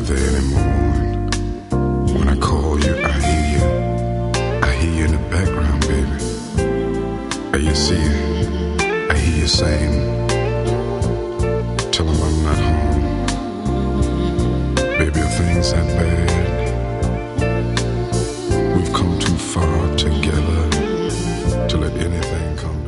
there anymore. And when I call you, I hear you. I hear you in the background, baby. You see, I hear you saying, tell them I'm not home. Baby, are things that bad? We've come too far together to let anything come